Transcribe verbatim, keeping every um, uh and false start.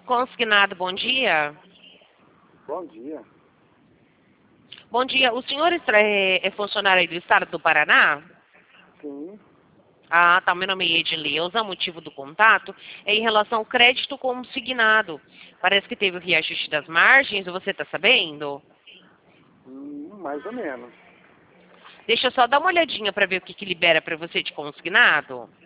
Consignado, bom dia. Bom dia. Bom dia. O senhor é, é funcionário aí do estado do Paraná? Sim. Ah, tá. Meu nome é Edileuza. O motivo do contato é em relação ao crédito consignado. Parece que teve o reajuste das margens, você está sabendo? Hum, mais ou menos. Deixa eu só dar uma olhadinha para ver o que, que libera para você de consignado.